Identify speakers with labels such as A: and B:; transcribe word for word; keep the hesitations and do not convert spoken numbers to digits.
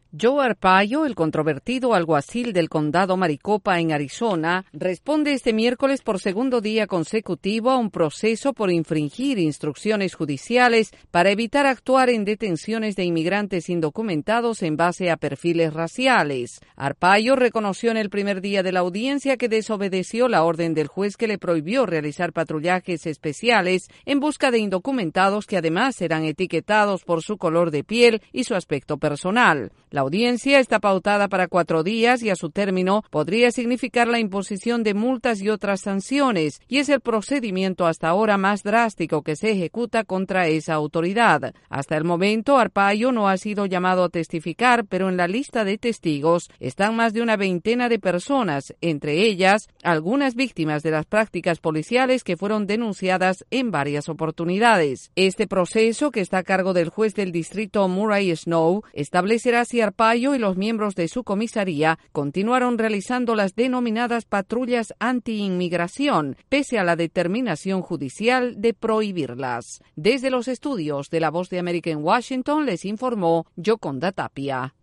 A: Joe Arpaio, el controvertido alguacil del condado Maricopa en Arizona, responde este miércoles por segundo día consecutivo a un proceso por infringir instrucciones judiciales para evitar actuar en detenciones de inmigrantes indocumentados en base a perfiles raciales. Arpaio reconoció en el primer día de la audiencia que desobedeció la orden del juez que le prohibió realizar patrullajes especiales en busca de indocumentados que además eran etiquetados por su color de piel y su aspecto personal. La audiencia está pautada para cuatro días y a su término podría significar la imposición de multas y otras sanciones, y es el procedimiento hasta ahora más drástico que se ejecuta contra esa autoridad. Hasta el momento, Arpaio no ha sido llamado a testificar, pero en la lista de testigos están más de una veintena de personas, entre ellas algunas víctimas de las prácticas policiales que fueron denunciadas en varias oportunidades. Este proceso, que está a cargo del juez del distrito Murray Snow, establecerá si Arpaio y los miembros de su comisaría continuaron realizando las denominadas patrullas anti-inmigración, pese a la determinación judicial de prohibirlas. Desde los estudios de La Voz de América en Washington les informó Yoconda Tapia.